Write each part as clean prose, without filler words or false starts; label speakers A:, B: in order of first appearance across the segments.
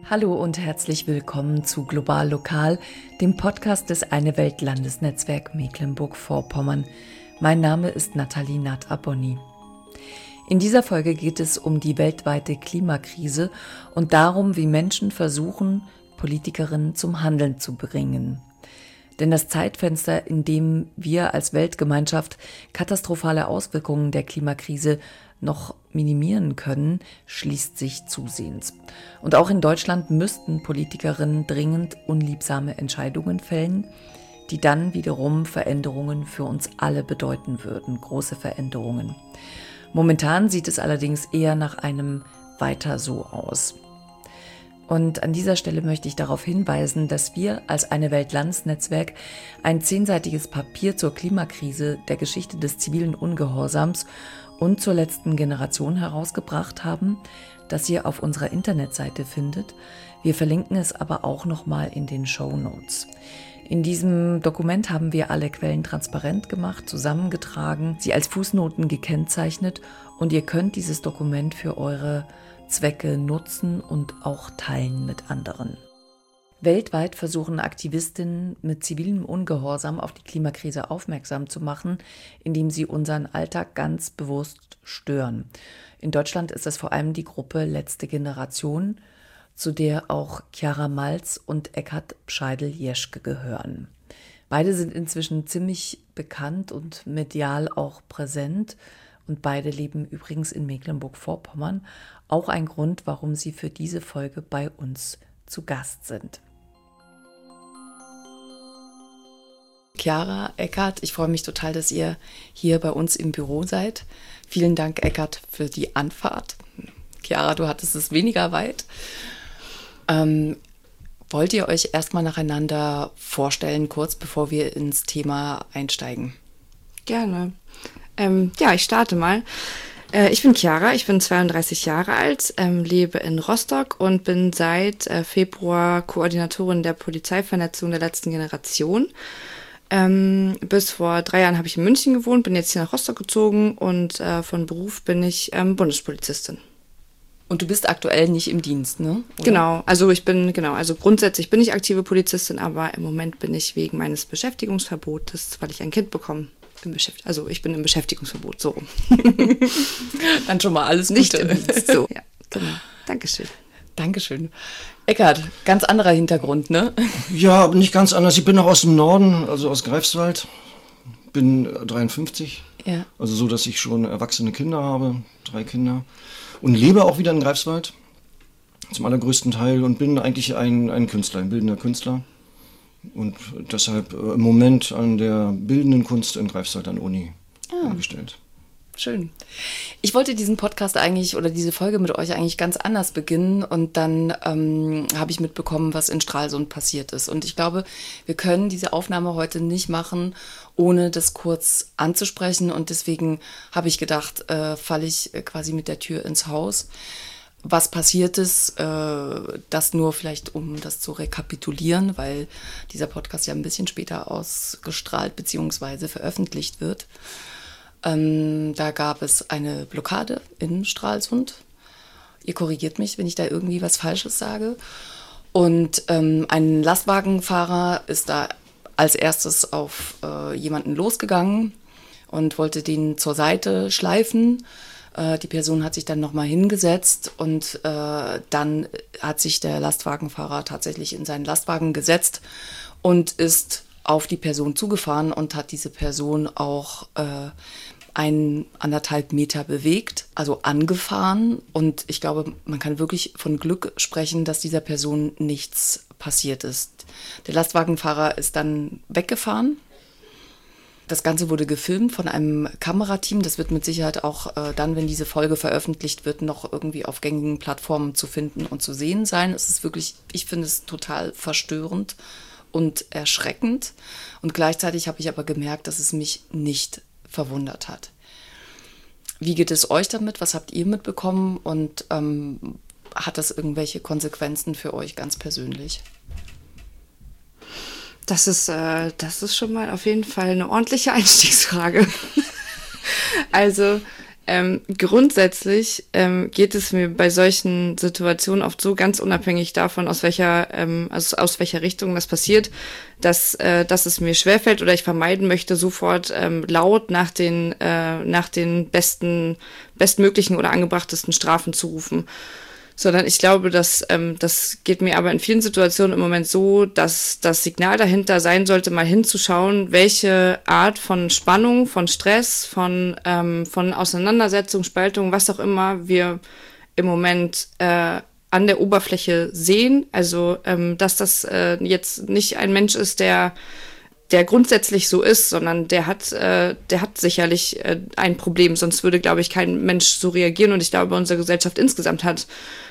A: Hallo und herzlich willkommen zu Global Lokal, dem Podcast des Eine Welt Landesnetzwerk Mecklenburg-Vorpommern. Mein Name ist Nathalie Nath-Abonny. In dieser Folge geht es um die weltweite Klimakrise und darum, wie Menschen versuchen, Politikerinnen zum Handeln zu bringen. Denn das Zeitfenster, in dem wir als Weltgemeinschaft katastrophale Auswirkungen der Klimakrise noch minimieren können, schließt sich zusehends. Und auch in Deutschland müssten Politikerinnen dringend unliebsame Entscheidungen fällen, die dann wiederum Veränderungen für uns alle bedeuten würden, große Veränderungen. Momentan sieht es allerdings eher nach einem Weiter so aus. Und an dieser Stelle möchte ich darauf hinweisen, dass wir als Eine Welt Landesnetzwerk ein 10-seitiges Papier zur Klimakrise, der Geschichte des zivilen Ungehorsams und zur letzten Generation herausgebracht haben, das ihr auf unserer Internetseite findet. Wir verlinken es aber auch nochmal in den Shownotes. In diesem Dokument haben wir alle Quellen transparent gemacht, zusammengetragen, sie als Fußnoten gekennzeichnet und ihr könnt dieses Dokument für eure Zwecke nutzen und auch teilen mit anderen. Weltweit versuchen Aktivistinnen mit zivilem Ungehorsam auf die Klimakrise aufmerksam zu machen, indem sie unseren Alltag ganz bewusst stören. In Deutschland ist es vor allem die Gruppe Letzte Generation, zu der auch Chiara Malz und Eckhard Scheidel-Jeschke gehören. Beide sind inzwischen ziemlich bekannt und medial auch präsent und beide leben übrigens in Mecklenburg-Vorpommern. Auch ein Grund, warum sie für diese Folge bei uns zu Gast sind. Chiara, Eckhard, ich freue mich total, dass ihr hier bei uns im Büro seid. Vielen Dank, Eckhard, für die Anfahrt. Chiara, du hattest es weniger weit. Wollt ihr euch erstmal nacheinander vorstellen, kurz bevor wir ins Thema einsteigen?
B: Gerne. Ich starte mal. Ich bin Chiara, ich bin 32 Jahre alt, lebe in Rostock und bin seit Februar Koordinatorin der Polizeivernetzung der letzten Generation. Bis vor 3 Jahren habe ich in München gewohnt, bin jetzt hier nach Rostock gezogen und von Beruf bin ich Bundespolizistin.
A: Und du bist aktuell nicht im Dienst, ne?
B: Oder? Also grundsätzlich bin ich aktive Polizistin, aber im Moment bin ich wegen meines Beschäftigungsverbotes, weil ich ein Kind bekomme, ich bin im Beschäftigungsverbot, so rum.
A: Dann schon mal alles
B: nicht
A: Gute.
B: im Dienst, so. Ja, genau.
A: Dankeschön. Eckhardt, ganz anderer Hintergrund, ne?
C: Ja, nicht ganz anders. Ich bin noch aus dem Norden, also aus Greifswald. Bin 53.
B: Ja.
C: Also so, dass ich schon erwachsene Kinder habe, 3 Kinder. Und lebe auch wieder in Greifswald, zum allergrößten Teil. Und bin eigentlich ein Künstler, ein bildender Künstler. Und deshalb im Moment an der bildenden Kunst in Greifswald an der Uni angestellt.
A: Schön. Ich wollte diesen Podcast eigentlich oder diese Folge mit euch eigentlich ganz anders beginnen und dann habe ich mitbekommen, was in Stralsund passiert ist. Und ich glaube, wir können diese Aufnahme heute nicht machen, ohne das kurz anzusprechen. Und deswegen habe ich gedacht, falle ich quasi mit der Tür ins Haus. Was passiert ist, das nur vielleicht, um das zu rekapitulieren, weil dieser Podcast ja ein bisschen später ausgestrahlt bzw. veröffentlicht wird. Da gab es eine Blockade in Stralsund. Ihr korrigiert mich, wenn ich da irgendwie was Falsches sage. Und ein Lastwagenfahrer ist da als erstes auf jemanden losgegangen und wollte den zur Seite schleifen. Die Person hat sich dann nochmal hingesetzt und dann hat sich der Lastwagenfahrer tatsächlich in seinen Lastwagen gesetzt und ist auf die Person zugefahren und hat diese Person auch 1,5 Meter bewegt, also angefahren. Und ich glaube, man kann wirklich von Glück sprechen, dass dieser Person nichts passiert ist. Der Lastwagenfahrer ist dann weggefahren. Das Ganze wurde gefilmt von einem Kamerateam. Das wird mit Sicherheit auch dann, wenn diese Folge veröffentlicht wird, noch irgendwie auf gängigen Plattformen zu finden und zu sehen sein. Es ist wirklich, ich finde es total verstörend und erschreckend. Und gleichzeitig habe ich aber gemerkt, dass es mich nicht verwundert hat. Wie geht es euch damit? Was habt ihr mitbekommen? Und hat das irgendwelche Konsequenzen für euch ganz persönlich?
B: Das ist schon mal auf jeden Fall eine ordentliche Einstiegsfrage. Also Grundsätzlich geht es mir bei solchen Situationen oft so, ganz unabhängig davon, aus welcher Richtung das passiert, dass es mir schwerfällt oder ich vermeiden möchte, sofort laut nach den bestmöglichen oder angebrachtesten Strafen zu rufen. Sondern ich glaube, das geht mir aber in vielen Situationen im Moment so, dass das Signal dahinter sein sollte, mal hinzuschauen, welche Art von Spannung, von Stress, von Auseinandersetzung, Spaltung, was auch immer wir im Moment an der Oberfläche sehen. Also, dass das jetzt nicht ein Mensch ist, der grundsätzlich so ist, sondern der hat sicherlich ein Problem, sonst würde, glaube ich, kein Mensch so reagieren. Und ich glaube, unsere Gesellschaft insgesamt hat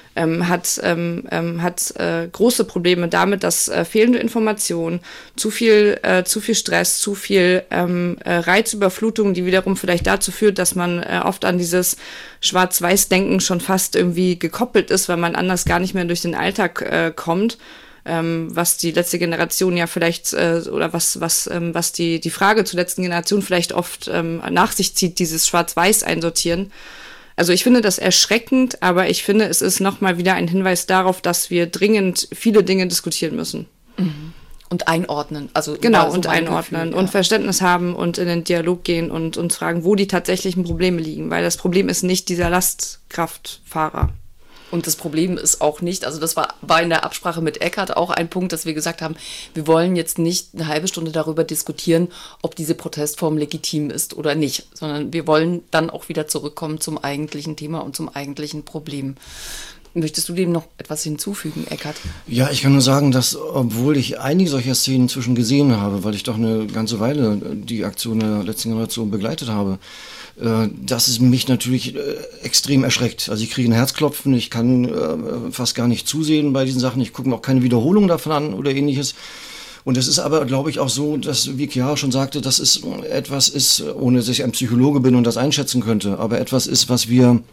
B: große Probleme damit, dass fehlende Informationen, zu viel Stress, zu viel Reizüberflutung, die wiederum vielleicht dazu führt, dass man oft an dieses Schwarz-Weiß-Denken schon fast irgendwie gekoppelt ist, weil man anders gar nicht mehr durch den Alltag kommt. Was die letzte Generation ja vielleicht oder was die Frage zur letzten Generation vielleicht oft nach sich zieht, dieses Schwarz-Weiß einsortieren. Also ich finde das erschreckend, aber ich finde, es ist nochmal wieder ein Hinweis darauf, dass wir dringend viele Dinge diskutieren müssen.
A: Und einordnen. Also
B: genau,
A: so
B: und einordnen
A: Gefühl,
B: und Verständnis haben und in den Dialog gehen und uns fragen, wo die tatsächlichen Probleme liegen. Weil das Problem ist nicht dieser Lastkraftfahrer.
A: Und das Problem ist auch nicht, also das war in der Absprache mit Eckhardt auch ein Punkt, dass wir gesagt haben, wir wollen jetzt nicht eine halbe Stunde darüber diskutieren, ob diese Protestform legitim ist oder nicht, sondern wir wollen dann auch wieder zurückkommen zum eigentlichen Thema und zum eigentlichen Problem. Möchtest du dem noch etwas hinzufügen, Eckhardt?
C: Ja, ich kann nur sagen, dass, obwohl ich einige solcher Szenen inzwischen gesehen habe, weil ich doch eine ganze Weile die Aktion der letzten Generation begleitet habe, dass es mich natürlich extrem erschreckt. Also ich kriege ein Herzklopfen, ich kann fast gar nicht zusehen bei diesen Sachen, ich gucke mir auch keine Wiederholung davon an oder ähnliches. Und es ist aber, glaube ich, auch so, dass, wie Chiara schon sagte, dass es etwas ist, ohne dass ich ein Psychologe bin und das einschätzen könnte, aber etwas ist, was wir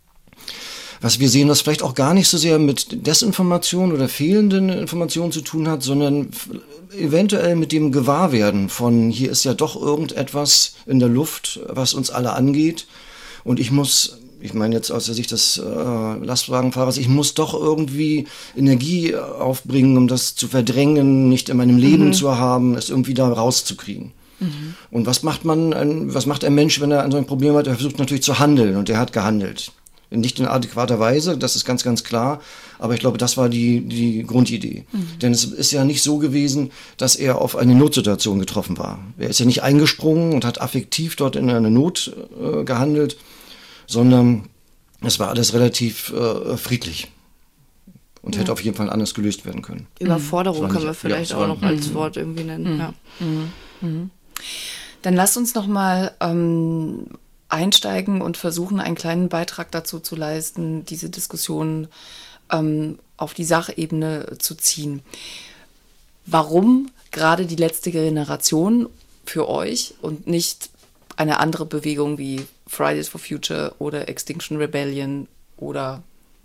C: sehen, was vielleicht auch gar nicht so sehr mit Desinformation oder fehlenden Informationen zu tun hat, sondern eventuell mit dem Gewahrwerden von, hier ist ja doch irgendetwas in der Luft, was uns alle angeht. Und ich meine jetzt aus der Sicht des Lastwagenfahrers, ich muss doch irgendwie Energie aufbringen, um das zu verdrängen, nicht in meinem Leben zu haben, es irgendwie da rauszukriegen. Und was macht ein Mensch, wenn er an so ein Problem hat? Er versucht natürlich zu handeln und er hat gehandelt. Nicht in adäquater Weise, das ist ganz, ganz klar. Aber ich glaube, das war die Grundidee. Denn es ist ja nicht so gewesen, dass er auf eine Notsituation getroffen war. Er ist ja nicht eingesprungen und hat affektiv dort in einer Not gehandelt, sondern es war alles relativ friedlich. Und hätte auf jeden Fall anders gelöst werden können.
B: Überforderung können wir vielleicht auch noch als Wort irgendwie nennen. Ja.
A: Dann lasst uns noch mal einsteigen und versuchen, einen kleinen Beitrag dazu zu leisten, diese Diskussion auf die Sachebene zu ziehen. Warum gerade die letzte Generation für euch und nicht eine andere Bewegung wie Fridays for Future oder Extinction Rebellion oder?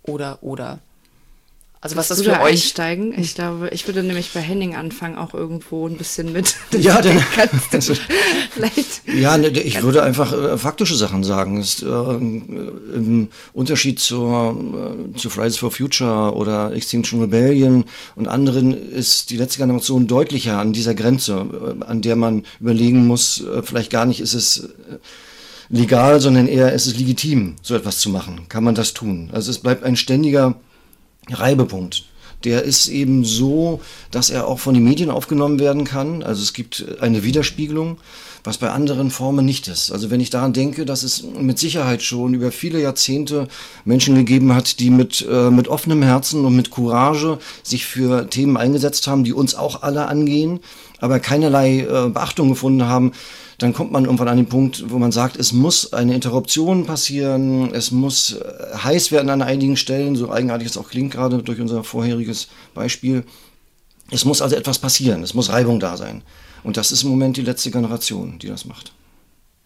A: Also was das für euch
B: einsteigen? Ich glaube, ich würde nämlich bei Henning anfangen, auch irgendwo ein bisschen mit.
C: Ja, denn
B: vielleicht.
C: Ja, ich würde einfach faktische Sachen sagen. Im Unterschied zu Fridays for Future oder Extinction Rebellion und anderen ist die letzte Generation deutlicher an dieser Grenze, an der man überlegen muss, vielleicht gar nicht ist es legal, sondern eher ist es legitim, so etwas zu machen. Kann man das tun? Also es bleibt ein ständiger Reibepunkt. Der ist eben so, dass er auch von den Medien aufgenommen werden kann. Also es gibt eine Widerspiegelung, was bei anderen Formen nicht ist. Also wenn ich daran denke, dass es mit Sicherheit schon über viele Jahrzehnte Menschen gegeben hat, die mit offenem Herzen und mit Courage sich für Themen eingesetzt haben, die uns auch alle angehen, aber keinerlei Beachtung gefunden haben, dann kommt man irgendwann an den Punkt, wo man sagt, es muss eine Interruption passieren, es muss heiß werden an einigen Stellen, so eigenartig es auch klingt gerade durch unser vorheriges Beispiel. Es muss also etwas passieren, es muss Reibung da sein. Und das ist im Moment die letzte Generation, die das macht.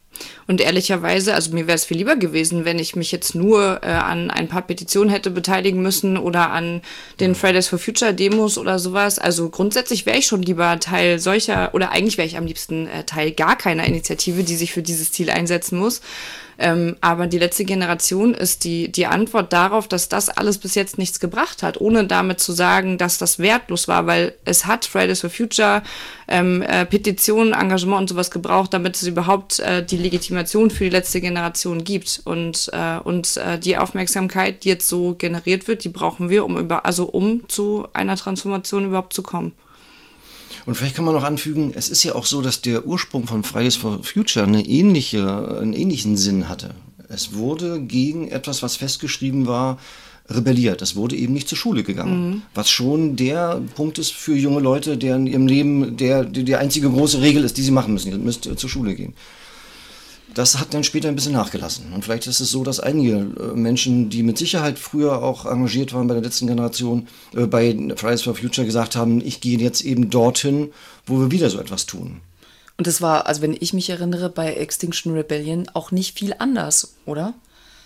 B: Und ehrlicherweise, also mir wäre es viel lieber gewesen, wenn ich mich jetzt nur an ein paar Petitionen hätte beteiligen müssen oder an den Fridays for Future Demos oder sowas. Also grundsätzlich wäre ich schon lieber Teil solcher, oder eigentlich wäre ich am liebsten Teil gar keiner Initiative, die sich für dieses Ziel einsetzen muss. Aber die letzte Generation ist die Antwort darauf, dass das alles bis jetzt nichts gebracht hat, ohne damit zu sagen, dass das wertlos war, weil es hat Fridays for Future, Petitionen, Engagement und sowas gebraucht, damit es überhaupt die Legitimation für die letzte Generation gibt. Und die Aufmerksamkeit, die jetzt so generiert wird, die brauchen wir, um zu einer Transformation überhaupt zu kommen.
C: Und vielleicht kann man noch anfügen, es ist ja auch so, dass der Ursprung von Fridays for Future einen ähnlichen Sinn hatte. Es wurde gegen etwas, was festgeschrieben war, rebelliert. Es wurde eben nicht zur Schule gegangen. Was schon der Punkt ist für junge Leute, der in ihrem Leben die einzige große Regel ist, die sie machen müssen. Ihr müsst zur Schule gehen. Das hat dann später ein bisschen nachgelassen. Und vielleicht ist es so, dass einige Menschen, die mit Sicherheit früher auch engagiert waren bei der letzten Generation, bei Fridays for Future gesagt haben, ich gehe jetzt eben dorthin, wo wir wieder so etwas tun.
A: Und das war, also wenn ich mich erinnere, bei Extinction Rebellion auch nicht viel anders, oder?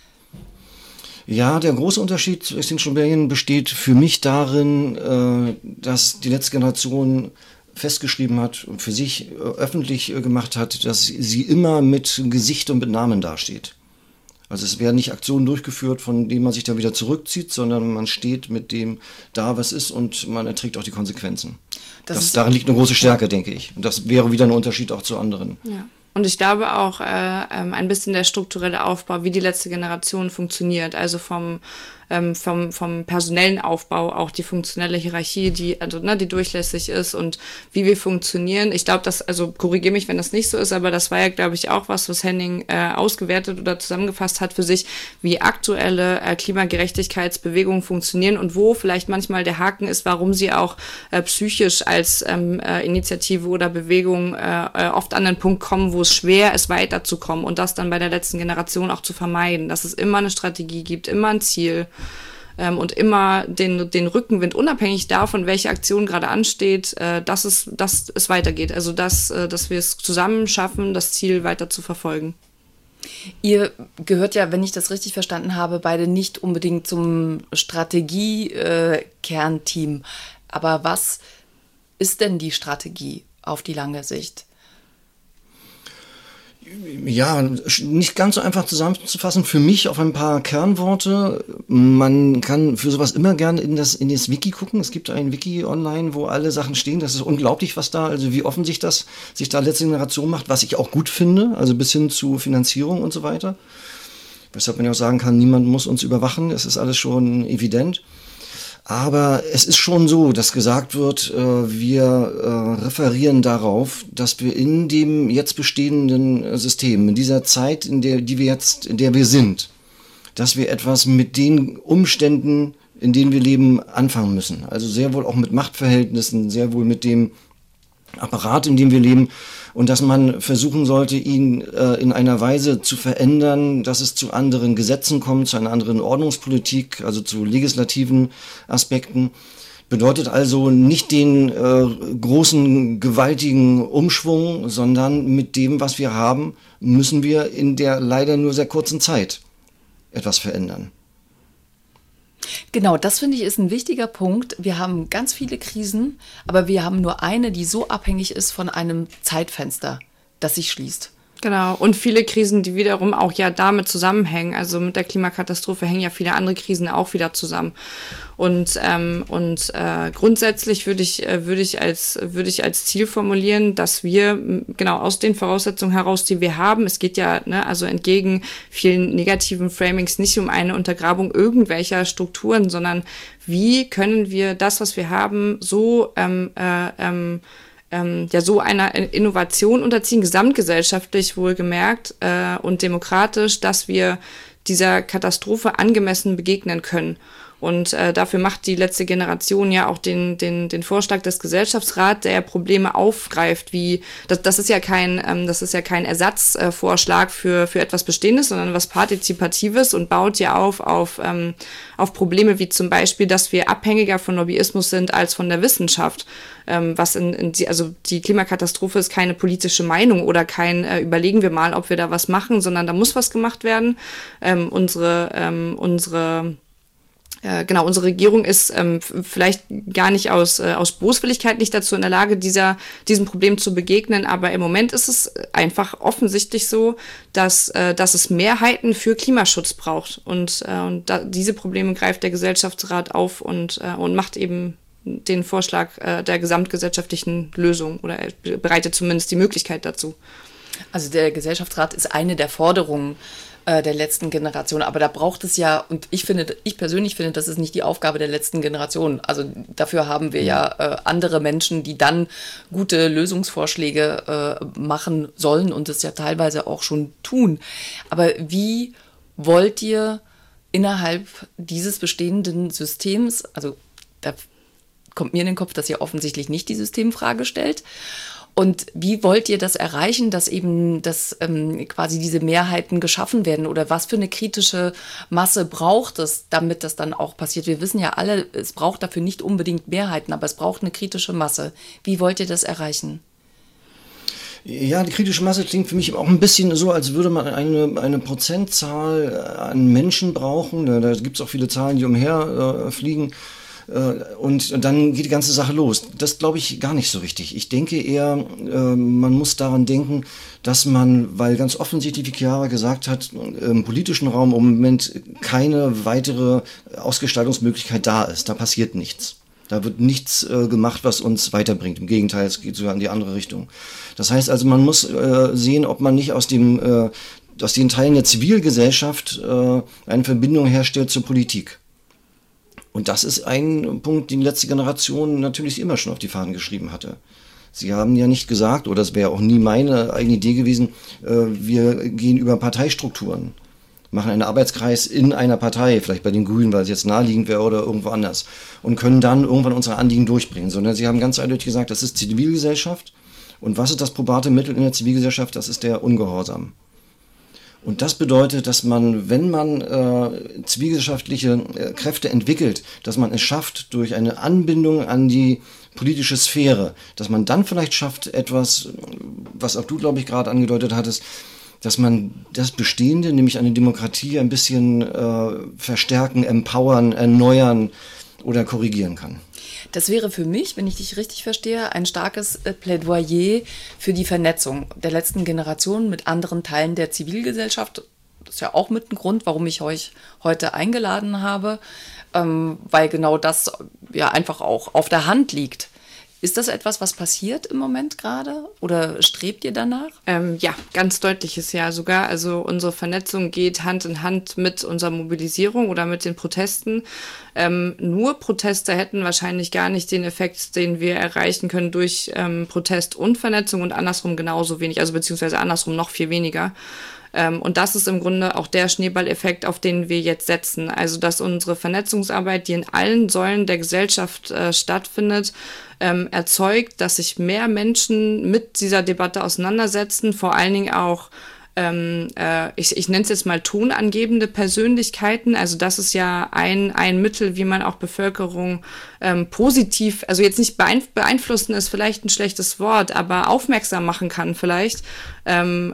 C: Ja, der große Unterschied zu Extinction Rebellion besteht für mich darin, dass die letzte Generation festgeschrieben hat und für sich öffentlich gemacht hat, dass sie immer mit Gesicht und mit Namen dasteht. Also es werden nicht Aktionen durchgeführt, von denen man sich dann wieder zurückzieht, sondern man steht mit dem da, was ist, und man erträgt auch die Konsequenzen. Darin liegt eine große Stärke, denke ich. Und das wäre wieder ein Unterschied auch zu anderen.
B: Ja. Und ich glaube auch ein bisschen der strukturelle Aufbau, wie die letzte Generation funktioniert, also vom personellen Aufbau, auch die funktionelle Hierarchie, die durchlässig ist und wie wir funktionieren. Ich glaube, also korrigiere mich, wenn das nicht so ist, aber das war ja, glaube ich, auch was Henning ausgewertet oder zusammengefasst hat für sich, wie aktuelle Klimagerechtigkeitsbewegungen funktionieren und wo vielleicht manchmal der Haken ist, warum sie auch psychisch als Initiative oder Bewegung oft an den Punkt kommen, wo es schwer ist, weiterzukommen und das dann bei der letzten Generation auch zu vermeiden, dass es immer eine Strategie gibt, immer ein Ziel, und immer den Rückenwind, unabhängig davon, welche Aktion gerade ansteht, dass es weitergeht. Also dass wir es zusammen schaffen, das Ziel weiter zu verfolgen.
A: Ihr gehört ja, wenn ich das richtig verstanden habe, beide nicht unbedingt zum Strategie-Kernteam. Aber was ist denn die Strategie auf die lange Sicht?
C: Ja, nicht ganz so einfach zusammenzufassen. Für mich auf ein paar Kernworte. Man kann für sowas immer gerne in das Wiki gucken. Es gibt ein Wiki online, wo alle Sachen stehen. Das ist unglaublich, wie offen sich da letzte Generation macht, was ich auch gut finde, also bis hin zu Finanzierung und so weiter. Weshalb man ja auch sagen kann, niemand muss uns überwachen. Es ist alles schon evident. Aber es ist schon so, dass gesagt wird, wir referieren darauf, dass wir in dem jetzt bestehenden System, in dieser Zeit, in der wir sind, dass wir etwas mit den Umständen, in denen wir leben, anfangen müssen. Also sehr wohl auch mit Machtverhältnissen, sehr wohl mit dem Apparat, in dem wir leben, und dass man versuchen sollte, ihn in einer Weise zu verändern, dass es zu anderen Gesetzen kommt, zu einer anderen Ordnungspolitik, also zu legislativen Aspekten. Bedeutet also nicht den großen, gewaltigen Umschwung, sondern mit dem, was wir haben, müssen wir in der leider nur sehr kurzen Zeit etwas verändern.
A: Genau, das finde ich ist ein wichtiger Punkt. Wir haben ganz viele Krisen, aber wir haben nur eine, die so abhängig ist von einem Zeitfenster, das sich schließt.
B: Genau, und viele Krisen, die wiederum auch ja damit zusammenhängen. Also mit der Klimakatastrophe hängen ja viele andere Krisen auch wieder zusammen. Und grundsätzlich würde ich als Ziel formulieren, dass wir genau aus den Voraussetzungen heraus, die wir haben, es geht ja also entgegen vielen negativen Framings nicht um eine Untergrabung irgendwelcher Strukturen, sondern wie können wir das, was wir haben, so so einer Innovation unterziehen, gesamtgesellschaftlich wohlgemerkt und demokratisch, dass wir dieser Katastrophe angemessen begegnen können. Und dafür macht die letzte Generation ja auch den Vorschlag des Gesellschaftsrats, der Probleme aufgreift, wie das ist ja kein Ersatzvorschlag für etwas Bestehendes, sondern was Partizipatives und baut ja auf Probleme wie zum Beispiel, dass wir abhängiger von Lobbyismus sind als von der Wissenschaft. Also die Klimakatastrophe ist keine politische Meinung oder kein überlegen wir mal, ob wir da was machen, sondern da muss was gemacht werden. Unsere Regierung ist vielleicht gar nicht aus Boswilligkeit nicht dazu in der Lage, diesem Problem zu begegnen, aber im Moment ist es einfach offensichtlich so, dass es Mehrheiten für Klimaschutz braucht und diese Probleme greift der Gesellschaftsrat auf und macht eben den Vorschlag der gesamtgesellschaftlichen Lösung oder bereitet zumindest die Möglichkeit dazu.
A: Also der Gesellschaftsrat ist eine der Forderungen der letzten Generation, aber da braucht es ja, und ich persönlich finde, das ist nicht die Aufgabe der letzten Generation. Also dafür haben wir ja andere Menschen, die dann gute Lösungsvorschläge machen sollen und es ja teilweise auch schon tun. Aber wie wollt ihr innerhalb dieses bestehenden Systems, also da kommt mir in den Kopf, dass ihr offensichtlich nicht die Systemfrage stellt. Und wie wollt ihr das erreichen, dass eben quasi diese Mehrheiten geschaffen werden? Oder was für eine kritische Masse braucht es, damit das dann auch passiert? Wir wissen ja alle, es braucht dafür nicht unbedingt Mehrheiten, aber es braucht eine kritische Masse. Wie wollt ihr das erreichen?
C: Ja, die kritische Masse klingt für mich auch ein bisschen so, als würde man eine Prozentzahl an Menschen brauchen. Da gibt es auch viele Zahlen, die umherfliegen. Und dann geht die ganze Sache los. Das glaube ich gar nicht so richtig. Ich denke eher, man muss daran denken, dass man, weil ganz offensichtlich, wie Chiara gesagt hat, im politischen Raum im Moment keine weitere Ausgestaltungsmöglichkeit da ist. Da passiert nichts. Da wird nichts gemacht, was uns weiterbringt. Im Gegenteil, es geht sogar in die andere Richtung. Das heißt also, man muss sehen, ob man nicht aus den Teilen der Zivilgesellschaft eine Verbindung herstellt zur Politik. Und das ist ein Punkt, den die letzte Generation natürlich immer schon auf die Fahnen geschrieben hatte. Sie haben ja nicht gesagt, oder das wäre auch nie meine eigene Idee gewesen, wir gehen über Parteistrukturen, machen einen Arbeitskreis in einer Partei, vielleicht bei den Grünen, weil es jetzt naheliegend wäre oder irgendwo anders, und können dann irgendwann unsere Anliegen durchbringen. Sondern sie haben ganz eindeutig gesagt, das ist Zivilgesellschaft. Und was ist das probate Mittel in der Zivilgesellschaft? Das ist der Ungehorsam. Und das bedeutet, dass man, wenn man zivilgesellschaftliche Kräfte entwickelt, dass man es schafft, durch eine Anbindung an die politische Sphäre, dass man dann vielleicht schafft, etwas, was auch du, glaube ich, gerade angedeutet hattest, dass man das Bestehende, nämlich eine Demokratie, ein bisschen verstärken, empowern, erneuern oder korrigieren kann.
A: Das wäre für mich, wenn ich dich richtig verstehe, ein starkes Plädoyer für die Vernetzung der letzten Generation mit anderen Teilen der Zivilgesellschaft. Das ist ja auch mit ein Grund, warum ich euch heute eingeladen habe, weil genau das ja einfach auch auf der Hand liegt. Ist das etwas, was passiert im Moment gerade oder strebt ihr danach?
B: Ja, ganz deutliches Ja sogar. Also unsere Vernetzung geht Hand in Hand mit unserer Mobilisierung oder mit den Protesten. Nur Proteste hätten wahrscheinlich gar nicht den Effekt, den wir erreichen können durch Protest und Vernetzung und andersrum genauso wenig, also beziehungsweise andersrum noch viel weniger. Und das ist im Grunde auch der Schneeballeffekt, auf den wir jetzt setzen. Also dass unsere Vernetzungsarbeit, die in allen Säulen der Gesellschaft stattfindet, erzeugt, dass sich mehr Menschen mit dieser Debatte auseinandersetzen, vor allen Dingen auch ich nenne es jetzt mal tonangebende Persönlichkeiten. Also das ist ja ein Mittel, wie man auch Bevölkerung positiv, also jetzt nicht beeinflussen ist vielleicht ein schlechtes Wort, aber aufmerksam machen kann vielleicht. Und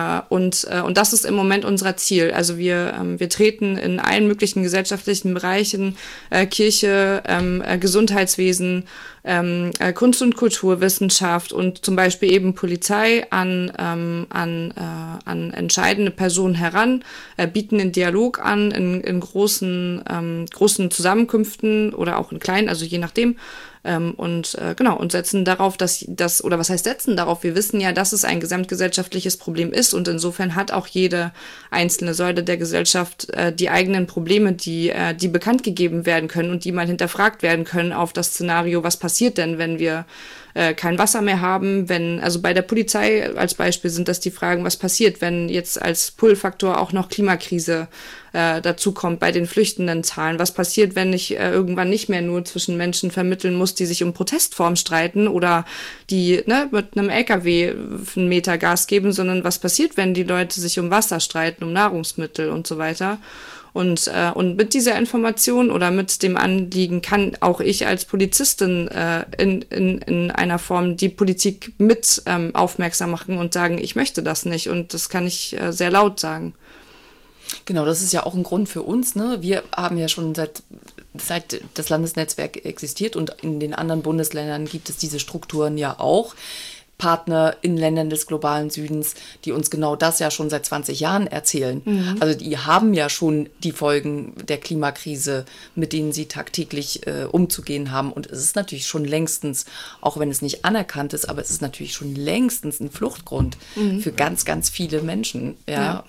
B: das ist im Moment unser Ziel. Also wir treten in allen möglichen gesellschaftlichen Bereichen, Kirche, Gesundheitswesen, Kunst- und Kulturwissenschaft und zum Beispiel eben Polizei an entscheidende Personen heran, bieten den Dialog an in großen Zusammenkünften oder auch in kleinen, also je nachdem. Und setzen darauf, oder was heißt setzen darauf? Wir wissen ja, dass es ein gesamtgesellschaftliches Problem ist und insofern hat auch jede einzelne Säule der Gesellschaft die eigenen Probleme, die bekannt gegeben werden können und die mal hinterfragt werden können auf das Szenario, was passiert denn, wenn wir kein Wasser mehr haben, also bei der Polizei als Beispiel sind das die Fragen, was passiert, wenn jetzt als Pull-Faktor auch noch Klimakrise dazu kommt bei den Flüchtendenzahlen. Was passiert, wenn ich irgendwann nicht mehr nur zwischen Menschen vermitteln muss, die sich um Protestform streiten oder die mit einem LKW einen Meter Gas geben, sondern was passiert, wenn die Leute sich um Wasser streiten, um Nahrungsmittel und so weiter. Und mit dieser Information oder mit dem Anliegen kann auch ich als Polizistin in einer Form die Politik mit aufmerksam machen und sagen, ich möchte das nicht. Und das kann ich sehr laut sagen.
A: Genau, das ist ja auch ein Grund für uns. Ne? Wir haben ja schon seit das Landesnetzwerk existiert und in den anderen Bundesländern gibt es diese Strukturen ja auch. Partner in Ländern des globalen Südens, die uns genau das ja schon seit 20 Jahren erzählen. Mhm. Also die haben ja schon die Folgen der Klimakrise, mit denen sie tagtäglich umzugehen haben. Und es ist natürlich schon längstens, auch wenn es nicht anerkannt ist, aber es ist natürlich schon längstens ein Fluchtgrund für ganz, ganz viele Menschen. Ja.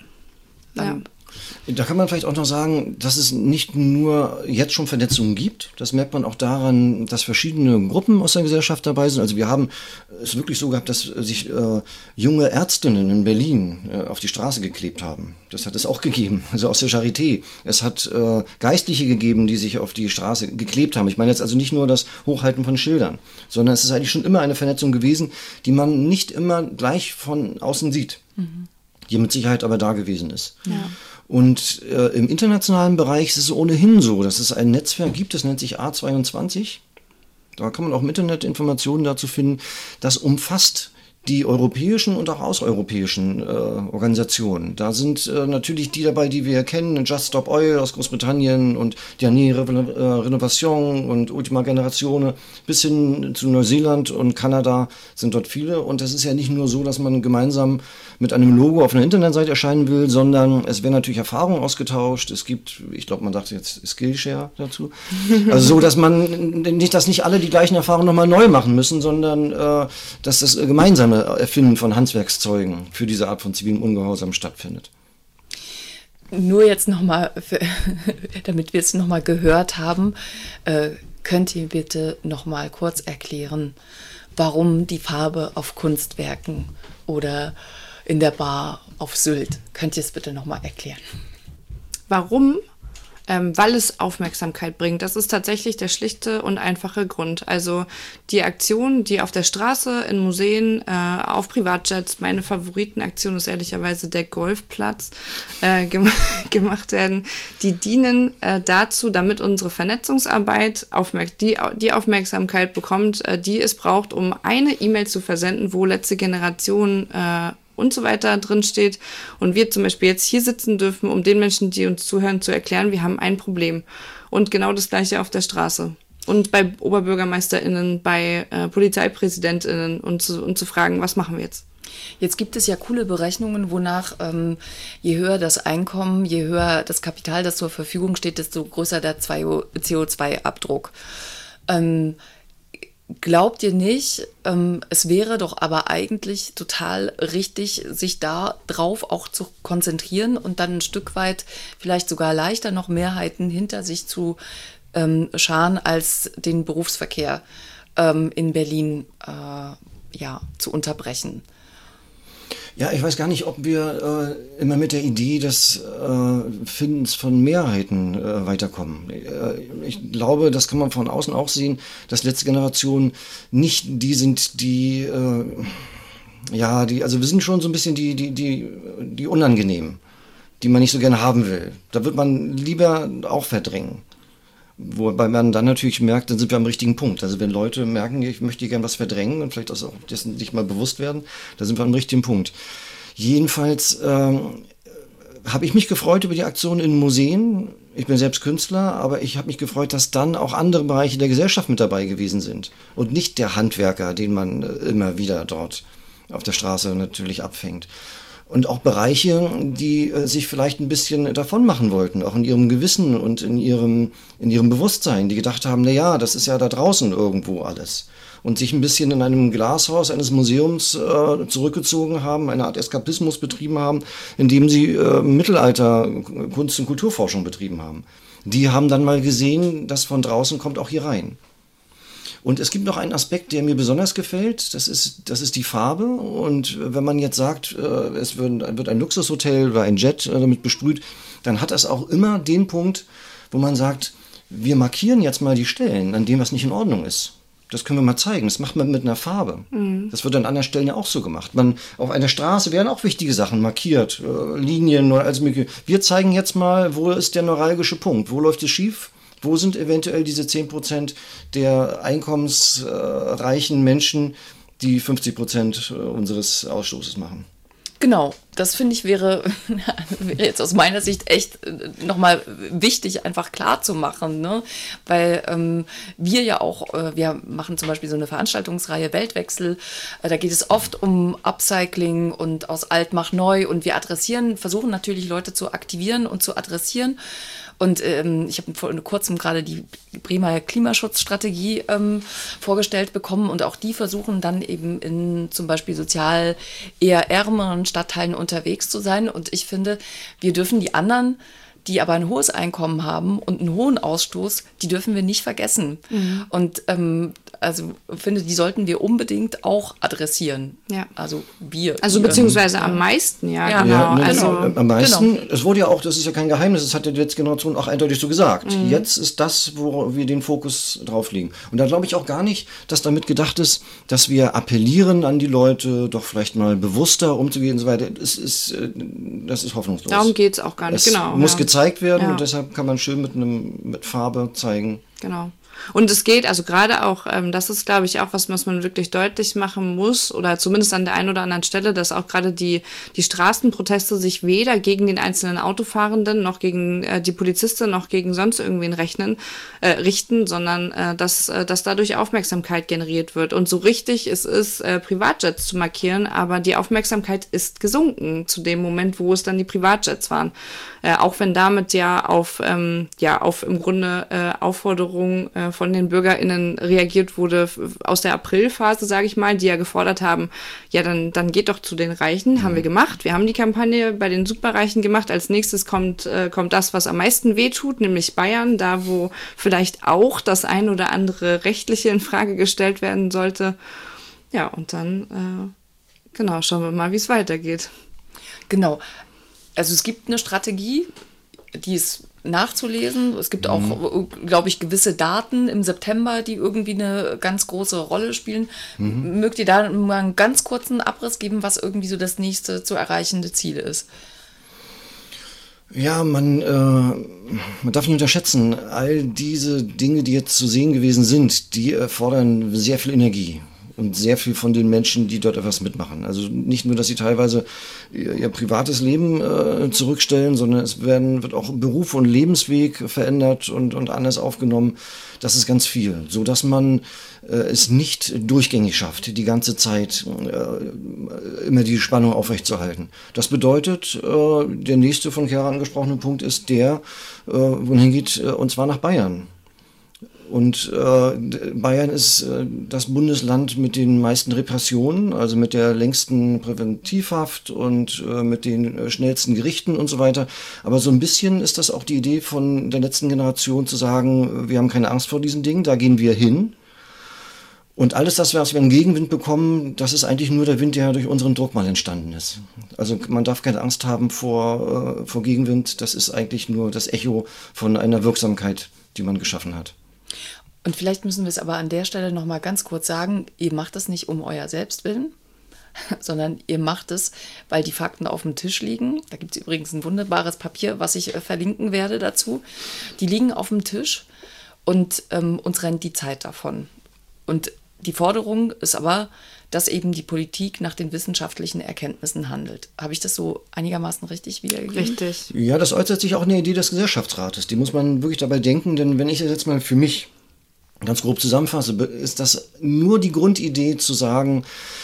C: Da kann man vielleicht auch noch sagen, dass es nicht nur jetzt schon Vernetzungen gibt. Das merkt man auch daran, dass verschiedene Gruppen aus der Gesellschaft dabei sind. Also wir haben es wirklich so gehabt, dass sich junge Ärztinnen in Berlin auf die Straße geklebt haben. Das hat es auch gegeben, also aus der Charité. Es hat Geistliche gegeben, die sich auf die Straße geklebt haben. Ich meine jetzt also nicht nur das Hochhalten von Schildern, sondern es ist eigentlich schon immer eine Vernetzung gewesen, die man nicht immer gleich von außen sieht. Die mit Sicherheit aber da gewesen ist. Ja. Und im internationalen Bereich ist es ohnehin so, dass es ein Netzwerk gibt, das nennt sich A22. Da kann man auch im Internet Informationen dazu finden. Das umfasst die europäischen und auch außereuropäischen Organisationen. Da sind natürlich die dabei, die wir kennen, Just Stop Oil aus Großbritannien und Dernier Renovation und Ultima Generazione bis hin zu Neuseeland und Kanada sind dort viele. Und es ist ja nicht nur so, dass man gemeinsam mit einem Logo auf einer Internetseite erscheinen will, sondern es werden natürlich Erfahrungen ausgetauscht. Es gibt, ich glaube, man sagt jetzt Skillshare dazu. Also so, dass nicht alle die gleichen Erfahrungen nochmal neu machen müssen, sondern dass das gemeinsame Erfinden von Handwerkszeugen für diese Art von zivilem Ungehorsam stattfindet.
A: Nur jetzt nochmal, damit wir es nochmal gehört haben, könnt ihr bitte nochmal kurz erklären, warum die Farbe auf Kunstwerken oder in der Bar auf Sylt? Könnt ihr es bitte nochmal erklären?
B: Warum? Weil es Aufmerksamkeit bringt. Das ist tatsächlich der schlichte und einfache Grund. Also die Aktionen, die auf der Straße, in Museen, auf Privatjets, meine Favoritenaktion ist ehrlicherweise der Golfplatz, gemacht werden, die dienen dazu, damit unsere Vernetzungsarbeit die Aufmerksamkeit bekommt, die es braucht, um eine E-Mail zu versenden, wo letzte Generation und so weiter drin steht und wir zum Beispiel jetzt hier sitzen dürfen, um den Menschen, die uns zuhören, zu erklären, wir haben ein Problem. Und genau das Gleiche auf der Straße. Und bei OberbürgermeisterInnen, bei PolizeipräsidentInnen und zu fragen, was machen wir jetzt?
A: Jetzt gibt es ja coole Berechnungen, wonach je höher das Einkommen, je höher das Kapital, das zur Verfügung steht, desto größer der CO2-Abdruck. Glaubt ihr nicht, es wäre doch aber eigentlich total richtig, sich da drauf auch zu konzentrieren und dann ein Stück weit vielleicht sogar leichter noch Mehrheiten hinter sich zu scharen, als den Berufsverkehr in Berlin zu unterbrechen?
C: Ja, ich weiß gar nicht, ob wir immer mit der Idee des Findens von Mehrheiten weiterkommen. Ich glaube, das kann man von außen auch sehen, dass letzte Generationen nicht die sind, also wir sind schon so ein bisschen die Unangenehmen, die man nicht so gerne haben will. Da wird man lieber auch verdrängen. Wobei man dann natürlich merkt, dann sind wir am richtigen Punkt. Also wenn Leute merken, ich möchte gerne was verdrängen und vielleicht auch dessen nicht mal bewusst werden, da sind wir am richtigen Punkt. Jedenfalls habe ich mich gefreut über die Aktion in Museen. Ich bin selbst Künstler, aber ich habe mich gefreut, dass dann auch andere Bereiche der Gesellschaft mit dabei gewesen sind. Und nicht der Handwerker, den man immer wieder dort auf der Straße natürlich abfängt. Und auch Bereiche, die sich vielleicht ein bisschen davon machen wollten, auch in ihrem Gewissen und in ihrem Bewusstsein, die gedacht haben, na ja, das ist ja da draußen irgendwo alles. Und sich ein bisschen in einem Glashaus eines Museums zurückgezogen haben, eine Art Eskapismus betrieben haben, indem sie Mittelalter Kunst- und Kulturforschung betrieben haben. Die haben dann mal gesehen, dass von draußen kommt auch hier rein. Und es gibt noch einen Aspekt, der mir besonders gefällt, das ist die Farbe. Und wenn man jetzt sagt, es wird ein Luxushotel oder ein Jet damit besprüht, dann hat das auch immer den Punkt, wo man sagt, wir markieren jetzt mal die Stellen, an denen was nicht in Ordnung ist. Das können wir mal zeigen. Das macht man mit einer Farbe. Das wird an anderen Stellen ja auch so gemacht. Auf einer Straße werden auch wichtige Sachen markiert, Linien oder alles mögliche. Wir zeigen jetzt mal, wo ist der neuralgische Punkt, wo läuft es schief, wo sind eventuell diese 10% der einkommensreichen Menschen, die 50% unseres Ausstoßes machen.
A: Genau, das finde ich wäre jetzt aus meiner Sicht echt nochmal wichtig, einfach klar zu machen, ne? Weil wir ja auch, wir machen zum Beispiel so eine Veranstaltungsreihe Weltwechsel, da geht es oft um Upcycling und aus alt mach neu und wir versuchen natürlich Leute zu aktivieren und zu adressieren. Und ich habe vor kurzem gerade die Bremer Klimaschutzstrategie vorgestellt bekommen und auch die versuchen dann eben in zum Beispiel sozial eher ärmeren Stadtteilen unterwegs zu sein. Und ich finde, wir dürfen die anderen, die aber ein hohes Einkommen haben und einen hohen Ausstoß, die dürfen wir nicht vergessen. Und also finde, die sollten wir unbedingt auch adressieren.
B: Ja.
A: Also wir.
B: Also beziehungsweise am meisten, ja, genau.
C: Ja,
B: also,
C: am meisten, es wurde ja auch, das ist ja kein Geheimnis, das hat die letzte Generation auch eindeutig so gesagt. Jetzt ist das, wo wir den Fokus drauf legen. Und da glaube ich auch gar nicht, dass damit gedacht ist, dass wir appellieren an die Leute, doch vielleicht mal bewusster umzugehen und so weiter. Das ist hoffnungslos.
B: Darum geht es auch gar nicht,
C: genau. Muss gezeigt werden und deshalb kann man schön mit Farbe zeigen.
B: Genau. Und es geht, also gerade auch, das ist, glaube ich, auch was man wirklich deutlich machen muss, oder zumindest an der einen oder anderen Stelle, dass auch gerade die Straßenproteste sich weder gegen den einzelnen Autofahrenden, noch gegen die Polizisten, noch gegen sonst irgendwen richten, sondern dass dadurch Aufmerksamkeit generiert wird. Und so richtig es ist, Privatjets zu markieren, aber die Aufmerksamkeit ist gesunken zu dem Moment, wo es dann die Privatjets waren. Auch wenn damit ja auf im Grunde Aufforderungen von den BürgerInnen reagiert wurde aus der Aprilphase, sage ich mal, die ja gefordert haben, ja, dann geht doch zu den Reichen, haben wir gemacht. Wir haben die Kampagne bei den Superreichen gemacht. Als nächstes kommt das, was am meisten wehtut, nämlich Bayern, da wo vielleicht auch das ein oder andere Rechtliche in Frage gestellt werden sollte. Ja, und dann, schauen wir mal, wie es weitergeht.
A: Genau. Also es gibt eine Strategie, die ist nachzulesen. Es gibt auch, glaube ich, gewisse Daten im September, die irgendwie eine ganz große Rolle spielen. Mögt ihr da mal einen ganz kurzen Abriss geben, was irgendwie so das nächste zu erreichende Ziel ist?
C: Ja, man darf nicht unterschätzen, all diese Dinge, die jetzt zu sehen gewesen sind, die erfordern sehr viel Energie. Und sehr viel von den Menschen, die dort etwas mitmachen. Also nicht nur, dass sie teilweise ihr privates Leben zurückstellen, sondern wird auch Beruf und Lebensweg verändert und anders aufgenommen. Das ist ganz viel, so dass man es nicht durchgängig schafft, die ganze Zeit immer die Spannung aufrechtzuerhalten. Das bedeutet, der nächste von Chiara angesprochene Punkt ist der, wohin geht, und zwar nach Bayern. Und Bayern ist das Bundesland mit den meisten Repressionen, also mit der längsten Präventivhaft und mit den schnellsten Gerichten und so weiter. Aber so ein bisschen ist das auch die Idee von der letzten Generation zu sagen, wir haben keine Angst vor diesen Dingen, da gehen wir hin. Und alles das, was wir an Gegenwind bekommen, das ist eigentlich nur der Wind, der durch unseren Druck mal entstanden ist. Also man darf keine Angst haben vor Gegenwind, das ist eigentlich nur das Echo von einer Wirksamkeit, die man geschaffen hat.
A: Und vielleicht müssen wir es aber an der Stelle noch mal ganz kurz sagen, ihr macht das nicht um euer Selbstwillen, sondern ihr macht es, weil die Fakten auf dem Tisch liegen. Da gibt es übrigens ein wunderbares Papier, was ich verlinken werde dazu. Die liegen auf dem Tisch und uns rennt die Zeit davon. Und die Forderung ist aber, dass eben die Politik nach den wissenschaftlichen Erkenntnissen handelt. Habe ich das so einigermaßen richtig wiedergegeben?
B: Richtig.
C: Ja, das äußert sich auch in der Idee des Gesellschaftsrates. Die muss man wirklich dabei denken, denn wenn ich das jetzt mal für mich ganz grob zusammenfasse, ist das nur die Grundidee zu sagen,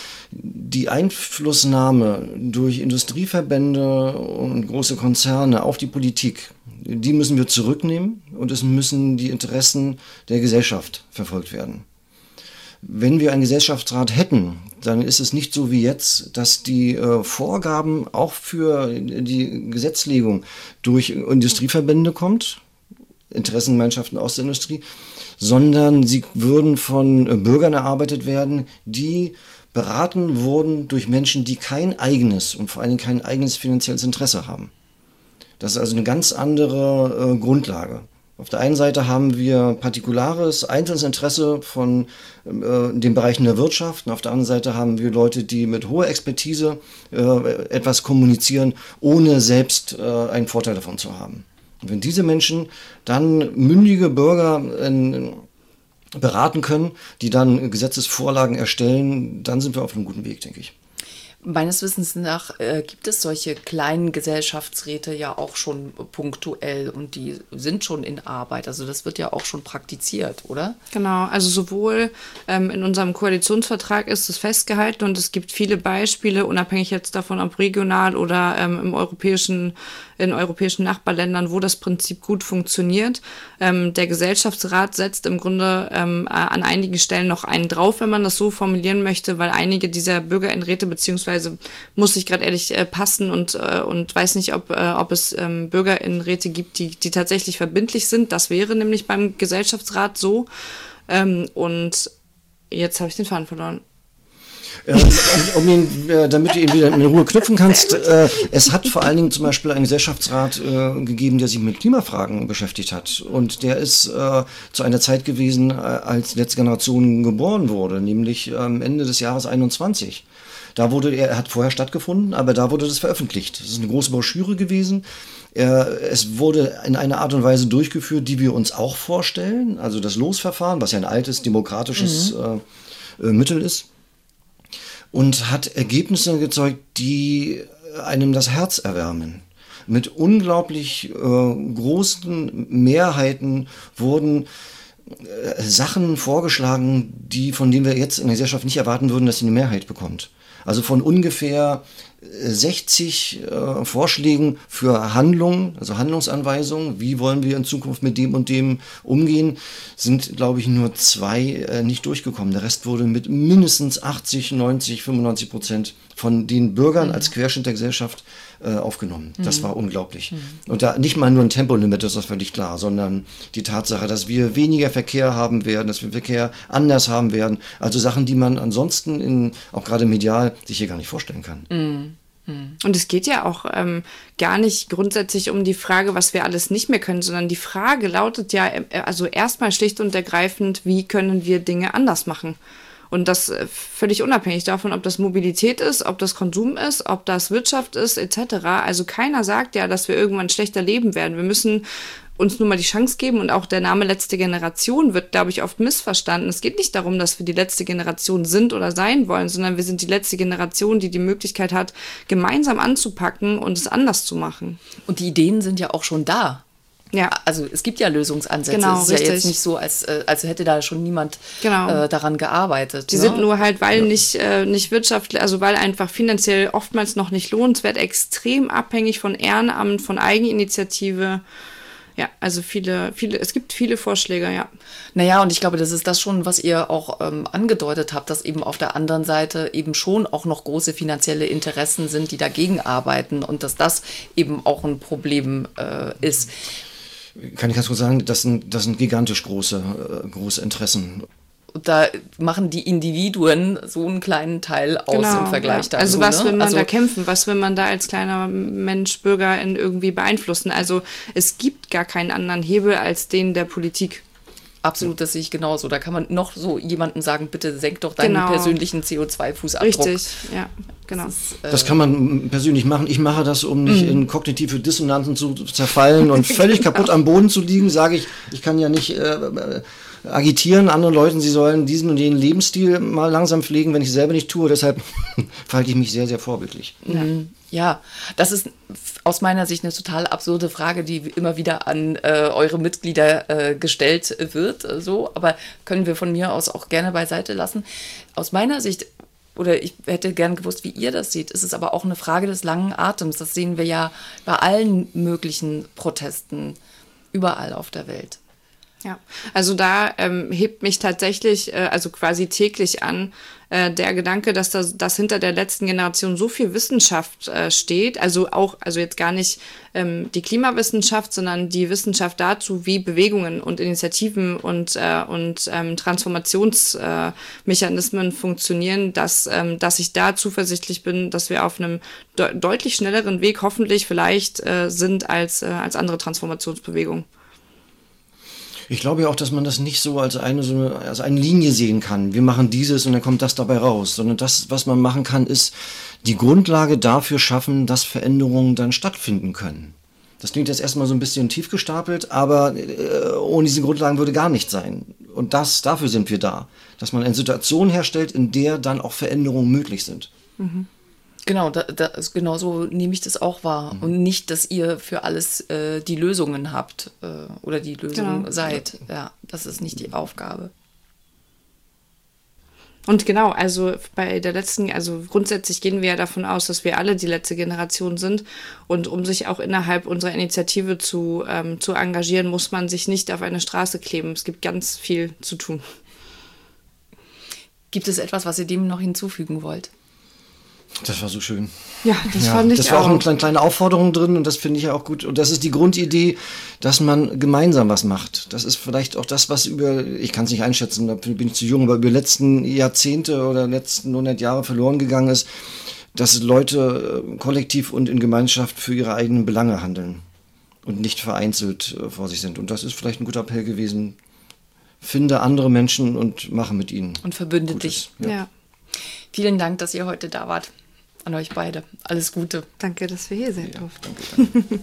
C: die Einflussnahme durch Industrieverbände und große Konzerne auf die Politik, die müssen wir zurücknehmen und es müssen die Interessen der Gesellschaft verfolgt werden. Wenn wir einen Gesellschaftsrat hätten, dann ist es nicht so wie jetzt, dass die Vorgaben auch für die Gesetzlegung durch Industrieverbände kommt. Interessengemeinschaften aus der Industrie, sondern sie würden von Bürgern erarbeitet werden, die beraten wurden durch Menschen, die kein eigenes und vor allen Dingen kein eigenes finanzielles Interesse haben. Das ist also eine ganz andere Grundlage. Auf der einen Seite haben wir partikulares, einzelnes Interesse von den Bereichen der Wirtschaft und auf der anderen Seite haben wir Leute, die mit hoher Expertise etwas kommunizieren, ohne selbst einen Vorteil davon zu haben. Und wenn diese Menschen dann mündige Bürger beraten können, die dann Gesetzesvorlagen erstellen, dann sind wir auf einem guten Weg, denke ich.
A: Meines Wissens nach gibt es solche kleinen Gesellschaftsräte ja auch schon punktuell und die sind schon in Arbeit. Also das wird ja auch schon praktiziert, oder?
B: Genau, also sowohl in unserem Koalitionsvertrag ist es festgehalten und es gibt viele Beispiele, unabhängig jetzt davon, ob regional oder in europäischen Nachbarländern, wo das Prinzip gut funktioniert. Der Gesellschaftsrat setzt im Grunde an einigen Stellen noch einen drauf, wenn man das so formulieren möchte, weil einige dieser Bürgerinnenräte beziehungsweise muss ich gerade ehrlich passen und weiß nicht, ob es Bürgerinnenräte gibt, die tatsächlich verbindlich sind. Das wäre nämlich beim Gesellschaftsrat so. Und jetzt habe ich den Faden verloren.
C: Damit du ihn wieder in Ruhe knüpfen kannst, es hat vor allen Dingen zum Beispiel einen Gesellschaftsrat gegeben, der sich mit Klimafragen beschäftigt hat. Und der ist zu einer Zeit gewesen, als die letzte Generation geboren wurde, nämlich am Ende des Jahres 21. Er hat vorher stattgefunden, aber da wurde das veröffentlicht. Das ist eine große Broschüre gewesen. Es wurde in einer Art und Weise durchgeführt, die wir uns auch vorstellen. Also das Losverfahren, was ja ein altes demokratisches Mittel ist. Und hat Ergebnisse gezeugt, die einem das Herz erwärmen. Mit unglaublich großen Mehrheiten wurden Sachen vorgeschlagen, von denen wir jetzt in der Gesellschaft nicht erwarten würden, dass sie eine Mehrheit bekommt. Also von ungefähr 60 Vorschlägen für Handlungen, also Handlungsanweisungen, wie wollen wir in Zukunft mit dem und dem umgehen, sind, glaube ich, nur 2 nicht durchgekommen. Der Rest wurde mit mindestens 80, 90, 95% von den Bürgern als Querschnitt der Gesellschaft aufgenommen. Das war unglaublich. Und da nicht mal nur ein Tempolimit, das ist völlig klar, sondern die Tatsache, dass wir weniger Verkehr haben werden, dass wir Verkehr anders haben werden. Also Sachen, die man ansonsten auch gerade medial sich hier gar nicht vorstellen kann.
B: Und es geht ja auch gar nicht grundsätzlich um die Frage, was wir alles nicht mehr können, sondern die Frage lautet ja also erstmal schlicht und ergreifend, wie können wir Dinge anders machen? Und das völlig unabhängig davon, ob das Mobilität ist, ob das Konsum ist, ob das Wirtschaft ist, etc. Also keiner sagt ja, dass wir irgendwann schlechter leben werden. Wir müssen uns nur mal die Chance geben und auch der Name letzte Generation wird, glaube ich, oft missverstanden. Es geht nicht darum, dass wir die letzte Generation sind oder sein wollen, sondern wir sind die letzte Generation, die die Möglichkeit hat, gemeinsam anzupacken und es anders zu machen.
A: Und die Ideen sind ja auch schon da. Ja. Also es gibt ja Lösungsansätze.
B: Genau,
A: es ist
B: richtig.
A: Ja jetzt nicht so, als hätte da schon niemand daran gearbeitet.
B: Die sind nur halt, weil nicht wirtschaftlich, also weil einfach finanziell oftmals noch nicht lohnenswert, extrem abhängig von Ehrenamt, von Eigeninitiative. Ja, also es gibt viele Vorschläge, ja.
A: Naja, und ich glaube, das ist das schon, was ihr auch angedeutet habt, dass eben auf der anderen Seite eben schon auch noch große finanzielle Interessen sind, die dagegen arbeiten und dass das eben auch ein Problem ist.
C: Kann ich ganz kurz sagen, das sind gigantisch große Interessen.
A: Da machen die Individuen so einen kleinen Teil aus im Vergleich dazu.
B: Also was will man da kämpfen? Was will man da als kleiner Mensch, Bürger irgendwie beeinflussen? Also es gibt gar keinen anderen Hebel als den der Politik.
A: Absolut, das sehe ich genauso. Da kann man noch so jemandem sagen, bitte senk doch deinen persönlichen CO2-Fußabdruck.
B: Richtig, ja, genau.
C: Das kann man persönlich machen. Ich mache das, um nicht in kognitive Dissonanzen zu zerfallen und völlig kaputt am Boden zu liegen, sage ich kann ja nicht agitieren anderen Leuten, sie sollen diesen und jenen Lebensstil mal langsam pflegen, wenn ich es selber nicht tue. Deshalb verhalte ich mich sehr, sehr vorbildlich.
A: Ja, das ist aus meiner Sicht eine total absurde Frage, die immer wieder an eure Mitglieder gestellt wird. So, aber können wir von mir aus auch gerne beiseite lassen. Aus meiner Sicht, oder ich hätte gern gewusst, wie ihr das seht, ist es aber auch eine Frage des langen Atems. Das sehen wir ja bei allen möglichen Protesten überall auf der Welt.
B: Ja, also da hebt mich tatsächlich, also quasi täglich an, der Gedanke, dass hinter der letzten Generation so viel Wissenschaft steht, also jetzt gar nicht die Klimawissenschaft, sondern die Wissenschaft dazu, wie Bewegungen und Initiativen und Transformationsmechanismen funktionieren, dass ich da zuversichtlich bin, dass wir auf einem deutlich schnelleren Weg hoffentlich vielleicht sind als andere Transformationsbewegungen.
C: Ich glaube ja auch, dass man das nicht so als eine Linie sehen kann. Wir machen dieses und dann kommt das dabei raus. Sondern das, was man machen kann, ist die Grundlage dafür schaffen, dass Veränderungen dann stattfinden können. Das klingt jetzt erstmal so ein bisschen tief gestapelt, aber ohne diese Grundlagen würde gar nichts sein. Und dafür sind wir da. Dass man eine Situation herstellt, in der dann auch Veränderungen möglich sind.
A: Mhm. Genau, genau so nehme ich das auch wahr. Und nicht, dass ihr für alles die Lösungen habt oder die Lösung seid. Ja, das ist nicht die Aufgabe.
B: Und genau, also grundsätzlich gehen wir ja davon aus, dass wir alle die letzte Generation sind. Und um sich auch innerhalb unserer Initiative zu engagieren, muss man sich nicht auf eine Straße kleben. Es gibt ganz viel zu tun.
A: Gibt es etwas, was ihr dem noch hinzufügen wollt?
C: Das war so schön.
B: Ja, das fand ich auch.
C: Das war auch eine kleine Aufforderung drin und das finde ich ja auch gut. Und das ist die Grundidee, dass man gemeinsam was macht. Das ist vielleicht auch das, was ich kann es nicht einschätzen, da bin ich zu jung, aber über die letzten Jahrzehnte oder letzten 100 Jahre verloren gegangen ist, dass Leute kollektiv und in Gemeinschaft für ihre eigenen Belange handeln und nicht vereinzelt vor sich sind. Und das ist vielleicht ein guter Appell gewesen. Finde andere Menschen und mache mit ihnen.
A: Und verbünde dich.
B: Ja.
A: Vielen Dank, dass ihr heute da wart. An euch beide. Alles Gute.
B: Danke, dass wir hier sein durften.
C: Danke.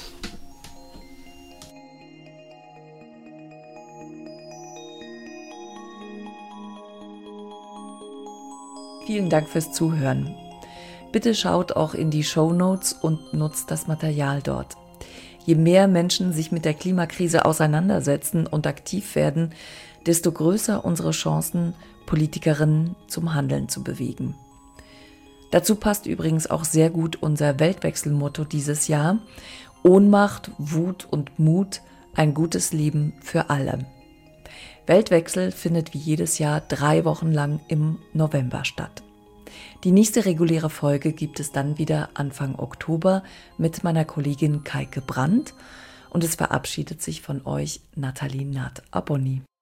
A: Vielen Dank fürs Zuhören. Bitte schaut auch in die Shownotes und nutzt das Material dort. Je mehr Menschen sich mit der Klimakrise auseinandersetzen und aktiv werden, desto größer unsere Chancen, Politikerinnen zum Handeln zu bewegen. Dazu passt übrigens auch sehr gut unser Weltwechselmotto dieses Jahr: Ohnmacht, Wut und Mut, ein gutes Leben für alle. Weltwechsel findet wie jedes Jahr 3 Wochen lang im November statt. Die nächste reguläre Folge gibt es dann wieder Anfang Oktober mit meiner Kollegin Kaike Brandt und es verabschiedet sich von euch Nathalie Nath-Abonny.